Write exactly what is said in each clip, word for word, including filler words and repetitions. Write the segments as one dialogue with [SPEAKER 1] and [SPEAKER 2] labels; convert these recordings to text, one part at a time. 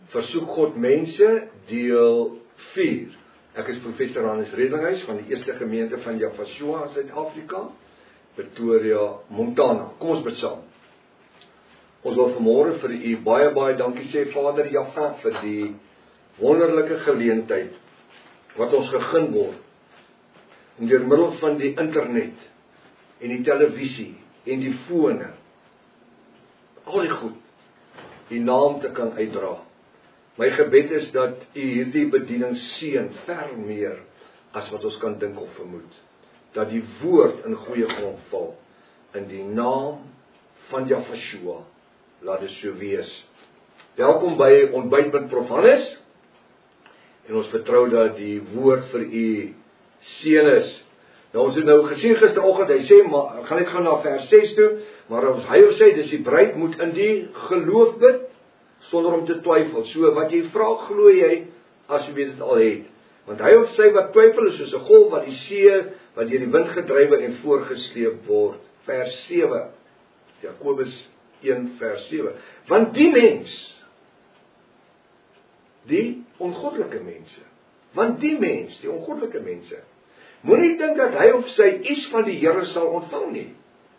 [SPEAKER 1] Versoek God mense, deel vier. Ek is professor Hannes Redinghuis van die eerste gemeente van Javashua in Suid-Afrika, Pretoria, Montana. Kom ons bid saam. Ons wil vanmôre vir u baie baie dankie sê, Vader Jahwe, vir die wonderlike geleentheid wat ons gegeen word en deur middel van die internet en die televisie en die fone, al die goed, die naam te kan uitdra. My gebed is dat u hierdie bediening seën ver meer as wat ons kan dink of vermoed. Dat die woord in goeie grond val in die naam van Javashua. Laat dit so wees. Welkom by Ontbyt met Prof Hannes. En ons vertrou dat die woord vir u seën is. Nou ons het nou gesien gisteroggend, hy sê, maar gaan net gou na vers ses toe, maar ons hy sê dis die bruid moet in die geloof bid sonder om te twyfel. So wat jy vra, glo jy as jy dit al het. Want hy of sy wat twyfel is soos 'n golf wat die see wat deur die wind gedrywe en voorgesleep word. Vers sewe. Jakobus een vers sewe. Want die mens, die ongoddelike mense, want die mens, die ongoddelike mense, moenie dink dat hy of sy iets van die Here sal ontvang nie.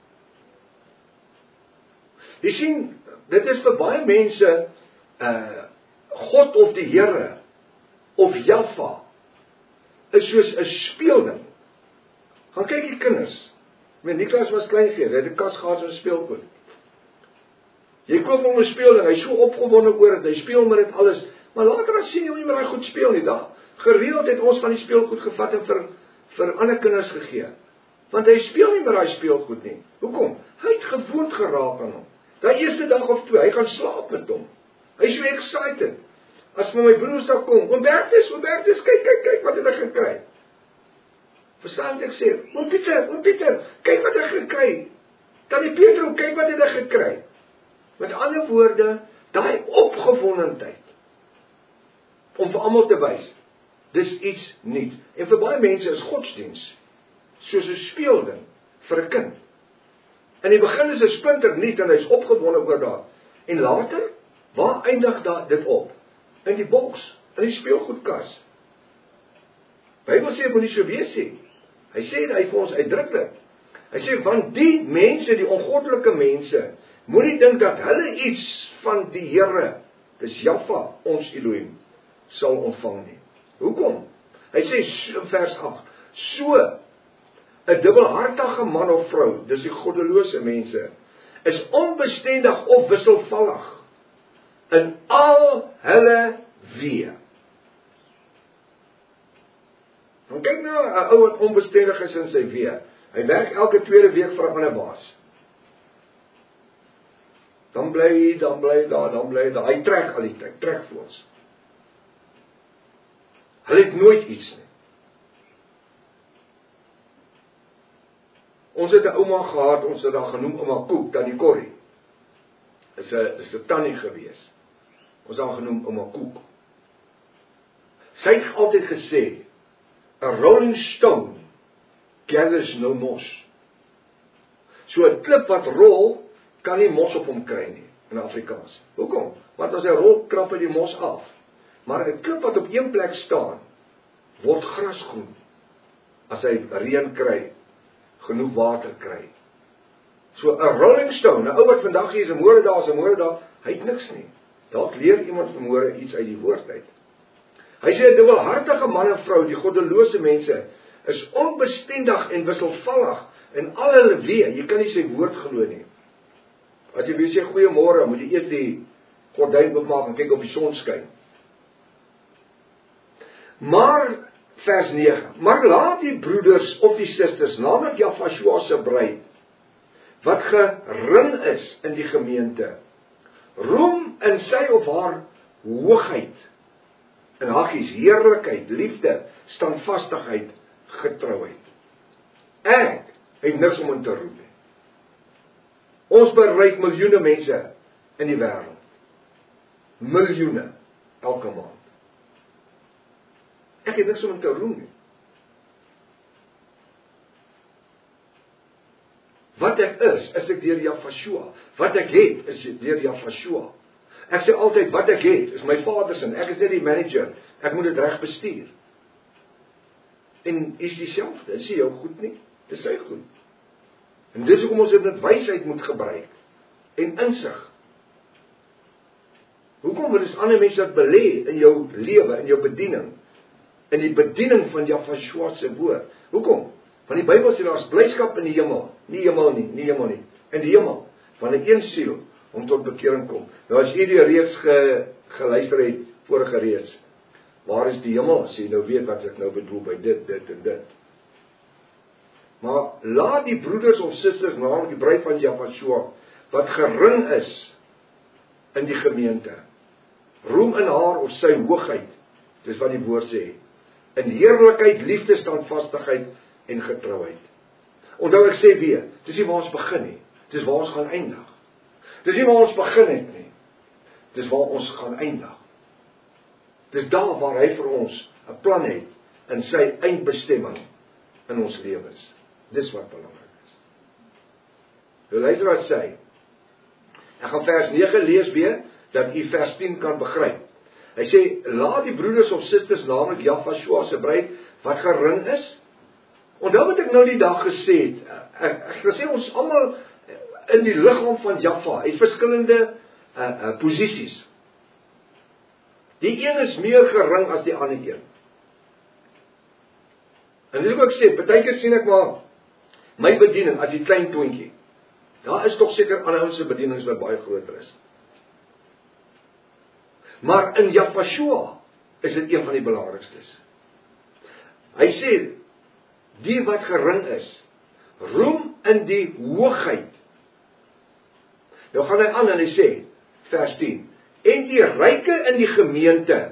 [SPEAKER 1] Jy sien, dit is vir baie mense, uh, God of die Here, of Jahwe, is soos 'n speelding. Gaan kyk die kinders. My Niklas was klein gewees, hy het 'n kas gehad met 'n speelgoed. Jy koop hom 'n speelding, hy is so opgewonde oor dit, hy speel met dit alles, maar later as sien jy hom nie meer daai goed speel nie. Daar gereeld het ons van die speelgoed gevat en vir vir ander kinders gegee. Want hy speel nie meer daai speelgoed nie. Hoekom? Hy het gewoond geraak aan hom. Daai eerste dag of twee, hy gaan slaap met hom. Hy is so excited. As my broers daar kom, oom Bertus, oom Bertus, kyk, kyk, kyk wat het hy gekry. Verstaan ek sê, oom Pieter, oom Pieter, kyk wat hy gekry. Tannie Pietro, kyk wat het hy gekry. Met ander woorde, daai opgewondendheid om vir almal te wys, dis iets nuuts. En vir baie mense is godsdiens soos 'n speelding vir 'n kind. In die begin is 'n splinter nuut en hy is opgewonde oor daar. En later, waar eindig daar dit op? In die boks, in die speelgoedkas. Bybel sê moenie so wees nie. Hy sê hy vir ons uitdruklik. Hy sê want die mense, die ongoddelike mense, moenie dink dat hulle iets van die Here, dis Jahwe, ons Elohim, sal ontvang nie. Hoekom? Hy sê in vers agt, so 'n dubbelhartige man of vrou, dis die goddelose mense, is onbestendig of wisselvallig in al hulle weë. Dan kyk nou 'n ou wat onbestendig is in sy weë. Hy werk elke tweede week vir 'n ander baas. Dan bly, dan bly daar, dan bly daar. Hy trek al die tyd, trek vir ons. Hulle het nooit iets nie. Ons het 'n ouma gehad, ons het haar genoem ouma Koek, Tannie Corrie. Is 'n is 'n tannie gewees. Ons het haar genoem ouma Koek. Sy het altyd gesê, a rolling stone gathers no moss. So 'n klip wat rol, kan nie mos op hom kry nie, in Afrikaans. Hoekom? Want as hy rol, krap hy die mos af. Maar 'n klip wat op een plek staan, word grasgroen. As hy reën kry, genoeg water kry. So 'n rolling stone, 'n ou wat vandag hier is 'n môre daar, is 'n môre daar, hy het niks nie. Dalk leer iemand vanmôre iets uit die woord uit. Hy sê 'n dubbelhartige man en vrou, die goddelose mense, is onbestendig en wisselvallig in al hulle weë. Jy kan nie sy woord glo nie. As jy weer sê goeiemôre, moet jy eers die gordyn oopmaak en kyk of die son skyn. Maar vers nege, maar laat die broeders of die susters, naamlik Javashua se bruid, wat gering is in die gemeente, roem in sy of haar hoogheid, in haggies, heerlikheid, liefde, standvastigheid, getrouheid. Ek het niks om in te roem nie. Ons bereik miljoene mense in die wêreld. Miljoene elke maand. Ek het niks om in te roem nie. Wat ek is, is ek deur Javashua. Wat ek het, is deur Javashua. Ek sê altyd, wat ek het, is my Vader se, ek is net die manager, ek moet dit reg bestuur. En is dieselfde, is jou goed nie, dis sy goed. En dis hoekom ons dit met wysheid moet gebruik, en insig. Hoekom wil ons ander mense dat belê in jou lewe, in jou bediening, in die bediening van Jahwe se woord? Hoekom? Want die Bybel sê daar is blydskap in die hemel, nie hemel nie, nie hemel nie, in die hemel, van 'n een siel, om tot bekering kom. Nou as jy die reeks ge, geluister het, vorige reeks, waar is die hemel? As jy nou weet wat ek nou bedoel by dit, dit en dit. Maar laat die broeders of susters, naamlik die bruid van Jahwe, wat gering is in die gemeente, roem in haar of sy hoogheid, dis wat die woord sê, in heerlikheid, liefde, standvastigheid en getrouheid. Onthou ek sê weer, dis nie waar ons begin nie, dis waar ons gaan eindig. Dis nie waar ons begin het nie, dis waar ons gaan eindig. Dis daar waar hy vir ons 'n plan het in sy eindbestemming in ons lewens. Dis wat belangrik is. Nou luister wat sê. Ek gaan vers nege lees weer, dat u vers tien kan begryp. Hy sê, laat die broeders of susters, naamlik Jahwe se bruid, wat gering is. Onthou wat ek nou die dag gesê het, ek, ek gesê ons almal in die liggaam van Jahwe, het verskillende uh, uh, posisies. Die een is meer gering as die ander een. En dis ook ek sê, partykeer sien ek maar, my bediening as die klein toontjie. Daar is tog seker ander ouens se bedienings wat baie groter is. Maar in Jahwe is dit een van die belangrikstes. Hy sê, die wat gering is, roem in die hoogheid. Nou gaan hy aan en hy sê, vers tien, en die ryke in die gemeente,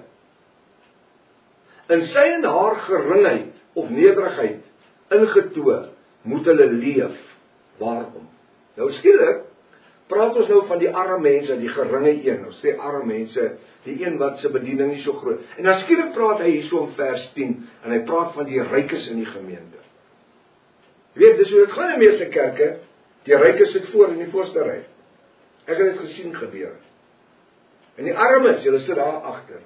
[SPEAKER 1] in sy en haar geringheid of nederigheid ingetoe, moet hulle leef. Waarom? Nou skielik, praat ons nou van die arme mense, die geringe een, ons sê arme mense, die een wat se bediening nie so groot. En dan skielik praat hy hierso in vers tien, en hy praat van die rykes in die gemeente. Jy weet, dis hoe dit gaan in die meeste kerke, die rykes sit voor in die voorste ry. Ek het dit gesien gebeur. En die armes, julle sit daar agter.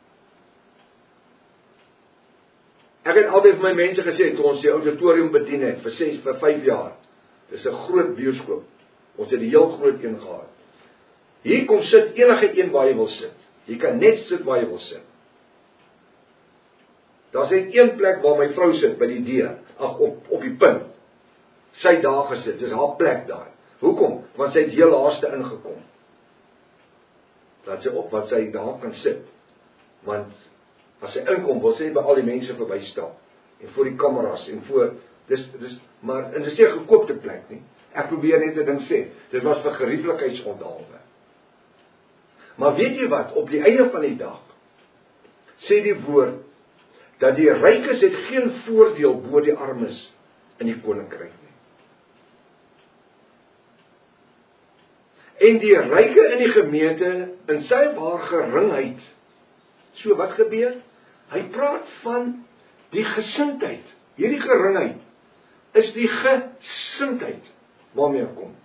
[SPEAKER 1] Ek het altyd vir my mense gesê, toe ons die auditorium bedien het, vir ses, vir vyf jaar, dis 'n groot bioskoop, ons het die heel groot een gehad. Hier kom sit enige een waar jy wil sit, jy kan net sit waar jy wil sit. Daar's net een plek waar my vrou sit, by die D, ag, op, op die punt, sy daar gesit, dis haar plek daar. Hoekom? Want sy het heel laaste ingekom. Dat sy op wat sy daar kan sit. Want as sy inkom, wil sy by al die mense verbystap. En voor die kameras en voor dis dis maar en dis nie 'n gekoopte plek nie. Ek probeer net 'n ding sê. Dit was vir gerieflikheidsonderhalwe. Maar weet jy wat? Op die einde van die dag sê die woord dat die rykes het geen voordeel bo die armes in die koninkryk nie. En die ryke in die gemeente, in sy waar geringheid, so wat gebeur? Hy praat van die gesindheid. Hierdie geringheid is die gesindheid waarmee hy kom.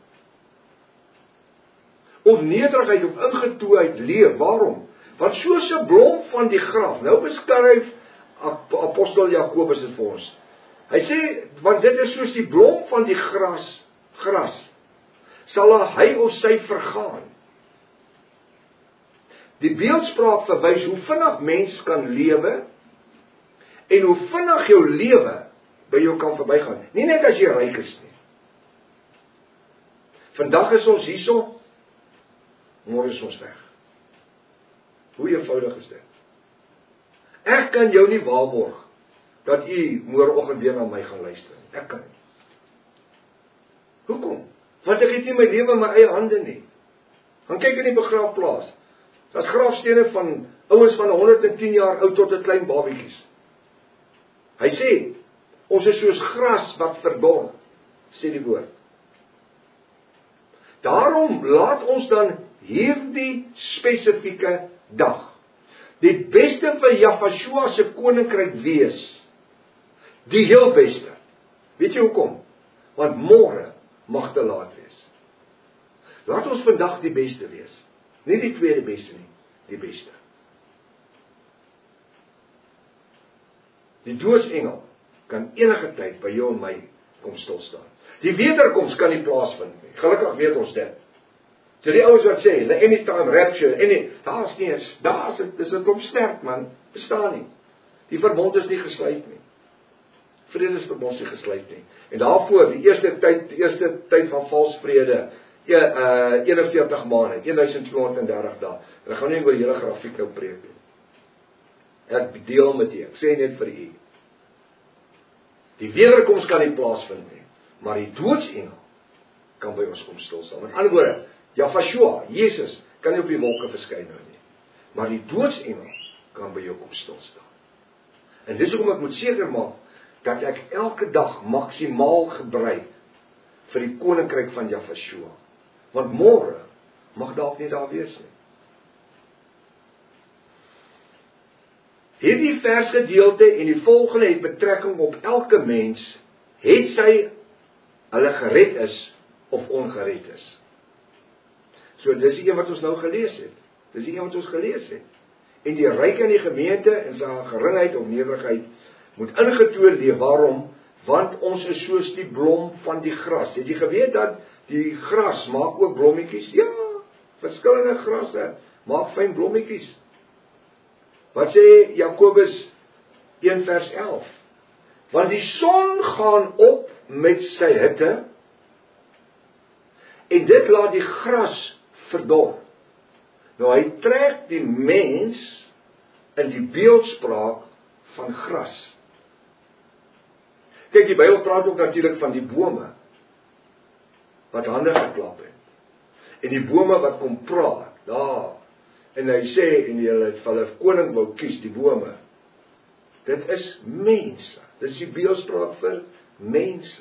[SPEAKER 1] Of nederigheid of ingetoeheid leef. Waarom? Want soos 'n blom van die graf, nou beskryf apostel Jakobus dit vir ons. Hy sê, want dit is soos die blom van die gras, gras, sal hy of sy vergaan. Die beeldspraak verwys hoe vinnig mens kan lewe, en hoe vinnig jou lewe by jou kan verbygaan. Nie net as jy ryk is nie. Vandag is ons hierso, môre is ons weg. Hoe eenvoudig is dit? Ek kan jou nie waarborg dat u môreoggend weer na my gaan luister. Ek kan nie. Hoekom? Want ek het nie my lewe in my eie hande nie. Gaan kyk in die begraafplaas. Daar's grafstene van ouens van honderd en tien jaar oud tot 'n klein babietjies. Hy sê, ons is soos gras wat verdor, sê die woord. Daarom laat ons dan hierdie spesifieke dag die beste vir Jahwe se koninkryk wees. Die heel beste. Weet jy hoekom? Want môre mag te laat wees. Laat ons vandag die beste wees. Nie die tweede beste nie, die beste. Die doodsengel kan enige tyd by jou en my kom stilstaan. Die wederkoms kan nie plaasvind nie. Gelukkig weet ons dit. So die ouens wat sê, the anytime rapture, any, daar is nie, daar is dit, dis dit kom sterk man, bestaan nie. Die verbond is nie gesluit nie. Vredesverbond is nie gesluit nie. En daarvoor, die eerste tyd, die eerste tyd van vals vrede, uh, eenenveertig maande, twaalf honderd dertig dae. En ek gaan nie oor die hele grafiek nou preek nie. Ek deel met u, ek sê net vir u. Die wederkoms kan nie plaasvind nie, maar die doodsengel kan by ons kom stilstaan. Met ander woorde, Jahshua, Jesus, kan nie op die wolke verskyn nou nie, maar die doodsengel kan by jou kom stilstaan. En dis hoekom ek moet seker maak, dat ek elke dag maksimaal gebruik vir die koninkryk van Jahshua. Want môre mag dalk nie daar wees nie. Hierdie versgedeelte en die volgende het betrekking op elke mens, het sy hulle gered is of ongered is. So dis die een wat ons nou gelees het. Dis die een wat ons gelees het. En die ryk in die gemeente en sy geringheid of nederigheid moet ingetoon leef. Waarom? Want ons is soos die blom van die gras. Het jy geweet dat die gras maak ook blommetjies? Ja, verskillende grasse maak fyn blommetjies. Wat sê Jakobus een vers elf? Want die son gaan op met sy hitte en dit laat die gras verdor. Nou hy trek die mens in die beeldspraak van gras. Kyk, die Bybel praat ook natuurlik van die bome wat hande geklap het. En die bome wat kom praat, daar. En hy sê, en hulle het hulle koning wou kies, die bome. Dit is mense. Dit is die beeldspraak vir mense.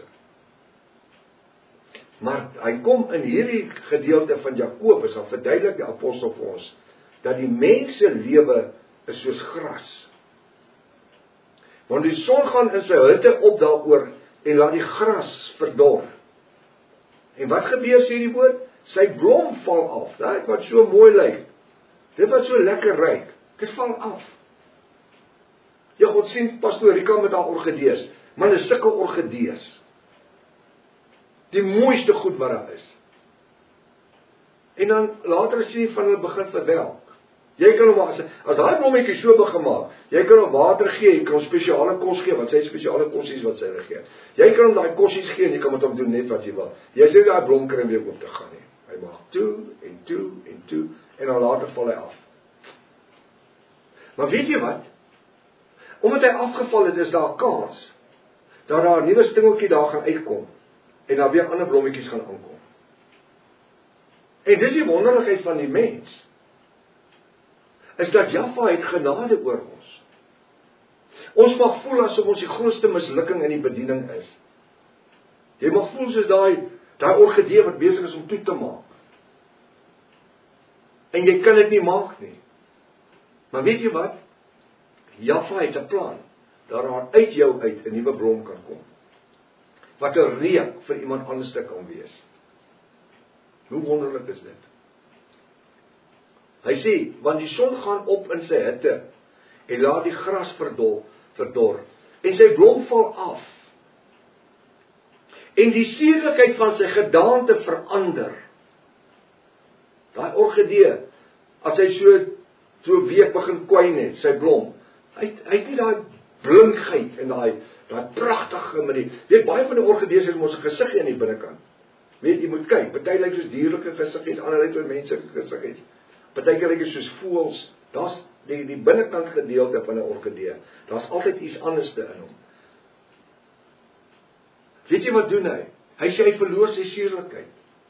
[SPEAKER 1] Maar hy kom in hierdie gedeelte van Jakobus, dan verduidelik die apostel vir ons, dat die mense lewe is soos gras. Want die son gaan in sy hitte op daaroor, en laat die gras verdor. En wat gebeur, sê die woord? Sy blom val af, dit wat so mooi lyk, dit wat so lekker ryk, dit val af. Ja, God sien pastoor Rika met haar orgidees, man is sulke orgidees. Die mooiste goed wat daar is. En dan later sien jy van hulle begin verwelk. Jy kan hom, as, as daai blommetjie so begin maak, jy kan hom water gee, jy kan hom spesiale kos gee, want sy spesiale kossies wat sy gee. Jy kan hom daai kossies gee en jy kan met hom doen net wat jy wil. Jy sê daai blom kan weer op te gaan nie. Hy mag toe en toe en toe en dan later val hy af. Maar weet jy wat? Omdat hy afgeval het, is daar 'n kans dat daar 'n nuwe stingeltjie daar gaan uitkom en dan weer ander blommetjies gaan aankom. En dis die wonderlikheid van die mens, is dat Jahwe het genade oor ons. Ons mag voel asof ons die grootste mislukking in die bediening is. Jy mag voel soos daai daai orgidee wat besig is om toe te maak. En jy kan dit nie maak nie. Maar weet jy wat? Jahwe het 'n plan, dat daar uit jou uit 'n nuwe blom kan kom. Wat 'n reuk vir iemand anders te kan wees. Hoe wonderlik is dit? Hy sê, want die son gaan op in sy hitte, en laat die gras verdor, verdor, en sy blom val af, en die sierlikheid van sy gedaante verander. Daai orgidee, as hy so, so week begin kwyn het, sy blom, hy, hy het nie daai blinkheid, en daai, daai prachtige, met die, weet, baie van die orgidees het ons 'n gesiggie aan die binnekant. Weet, jy moet kyk, party lyk soos dierlike gesiggies, ander lyk soos menslike gesiggies. Partykeer lyk soos voëls, daar's die, die binnekant gedeelte van 'n orgidee, daar's altyd iets anderste in hom. Weet jy wat doen hy? Hy sê hy verloor sy suurlikheid.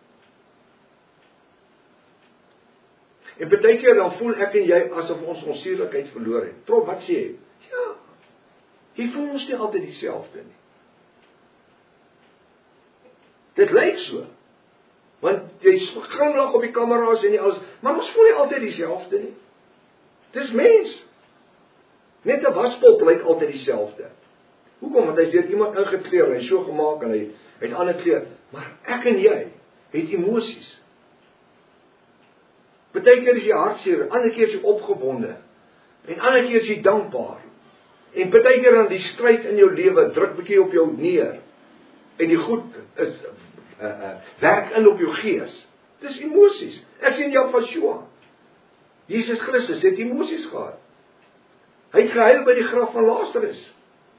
[SPEAKER 1] En partykeer dan voel ek en jy asof ons ons suurlikheid verloor het. Trop, wat sê hy? Ja, jy voel ons nie altyd dieselfde nie. Dit lyk so. Want jy glimlag op die kamera's en die alles, maar ons voel nie altyd dieselfde nie. Dis mens. Net 'n waspop lyk altyd dieselfde. Hoekom? Want hy het weer iemand ingekleer en hy so gemaak en hy het ander kleur. Maar ek en jy het emosies. Partykeer is jy hartseer, ander keer is jy opgewonde. En ander keer is jy dankbaar. En partykeer dan die stryd in jou lewe druk bietjie op jou neer. En die goed is uh, uh, werk in op jou gees. Dis emosies. Ek sien Jafashua. Jesus Christus het emosies gehad. Hy het gehuil by die graf van Lazarus.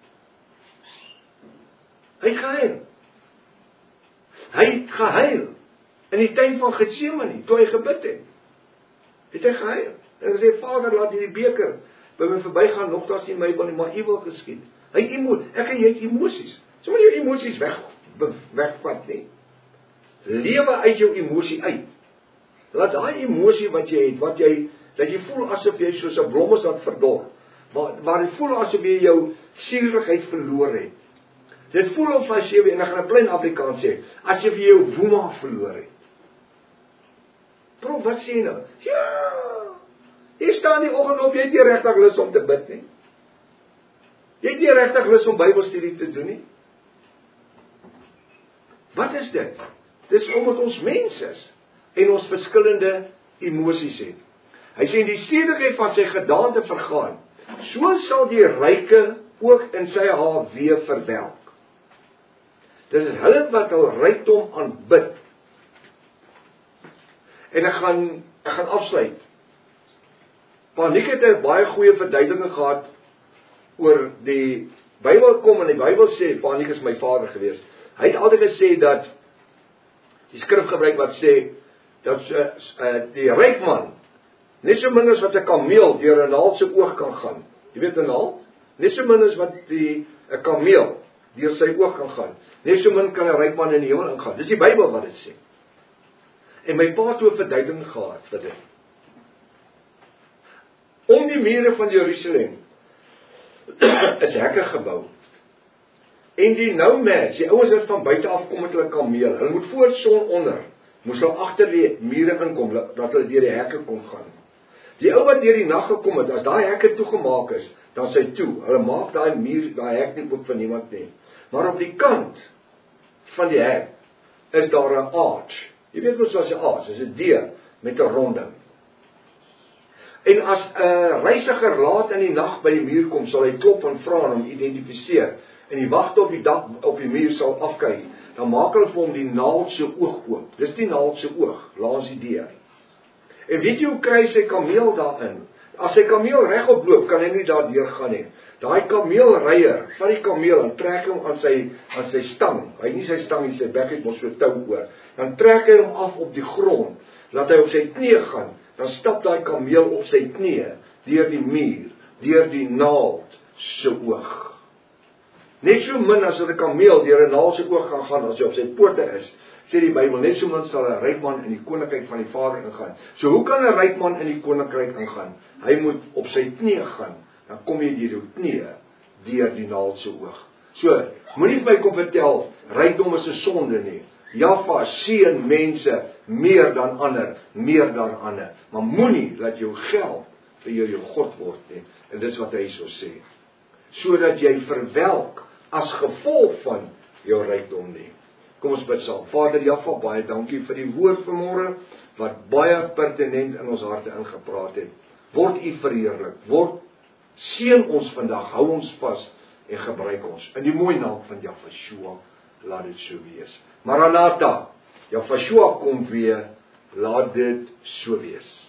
[SPEAKER 1] Hy het gehuil. Hy het gehuil in die tuin van Getsemane, toe hy gebid het. Het hy gehuil. En hy sê, Vader, laat hierdie beker by my verbygaan, nogtans nie my wil nie, maar U wil geskied. Hy het emo, ek en jy het emosies. So moet jou emosies weg, wegvat nie. Lewe uit jou emosie uit. Laat daai emosie wat jy het, wat jy, dat jy voel asof jy soos 'n blom is wat verdor. Maar, maar jy voel asof jy jou suurigheid verloor het. Dit voel of as jy, en ek gaan 'n plain Afrikaans sê, asof jy jou woema verloor het. Bro, wat sê jy nou? Ja, jy staan die oggend op, jy het nie regtig lus om te bid nie. Jy het nie regtig lus om Bybelstudie te doen nie. Wat is dit? Dis omdat ons mens is en ons verskillende emosies het. Hy sê die stedigheid van sy gedaante vergaan. So sal die ryke ook in sy haar weer verwelk. Dit is hulle wat hul rykdom aanbid. En ek gaan ek gaan afsluit. Paniek het 'n baie goeie verduideliking gehad oor die Bybel kom en die Bybel sê Paniek is my vader gewees. Hy het altyd gesê dat die skrif gebruik wat sê dat uh, uh, die ryk man net so min as wat 'n kameel deur 'n naald se oog kan gaan. Jy weet 'n naald? Net so min as wat die 'n kameel deur sy oog kan gaan. Net so min kan 'n ryk man in die hemel ingaan. Dis die Bybel wat dit sê. En my pa het 'n verduideliking gehad vir dit. Om die mure van Jerusalem is hekke gebou. En die nomads, die ouens wat van buite af kom met hulle kameel, hulle moet voor son onder, moes hulle agter die mure inkom, dat hulle deur die hekke kon gaan. Die ou wat deur die nag gekom het, as daai hekke toegemaak is, dan sy toe. Hulle maak daai muur, daai hek nie oop vir niemand nie. Maar op die kant van die hek is daar 'n arch. Jy weet mos wat 'n arch is, 'n deur met 'n ronding. En as 'n uh, reisiger laat in die nag by die muur kom, sal hy klop en vra en hom identifiseer. En die wagte op die dak op die muur sal afkyk. Dan maak hulle vir hom die naald se oog oop. Dis die naald se oog langs die deur. En weet jy hoe kry sy kameel daarin? As sy kameel regop loop, kan hy nie daardeur gaan nie. Daai kameelryer, van die kameel en trek hom aan sy aan sy stang. Hy nie sy stang nie, sy bek het mos so tou oor. Dan trek hy hom af op die grond, laat hy op sy knie gaan. Dan stap daai kameel op sy knie deur die muur, deur die naald se oog. Net so min as 'n kameel deur 'n naald se oog gaan gaan as hy op sy pote is, sê die Bybel, net so min sal 'n ryk man in die koninkryk van die Vader ingaan. So hoe kan 'n ryk man in die koninkryk ingaan? Hy moet op sy knie gaan. Dan kom jy deur jou knie deur die naald se oog. So, moenie vir my kom vertel rykdom is 'n sonde nie. Jaffa seën mense meer dan ander, meer dan ander. Maar moenie dat jou geld vir jou jou God word nie. En dis wat hy so sê. Sodat jy verwelk as gevolg van jou rykdom nie. Kom ons bid saam. Vader Jaffa, baie dankie vir die woord vanmôre wat baie pertinent in ons harte ingepraat het. Word U verheerlik. Word seën ons vandag, hou ons vas en gebruik ons. In die mooi naam van Jafashua, laat dit so wees. Maranatha, Jafashua kom weer, laat dit so wees.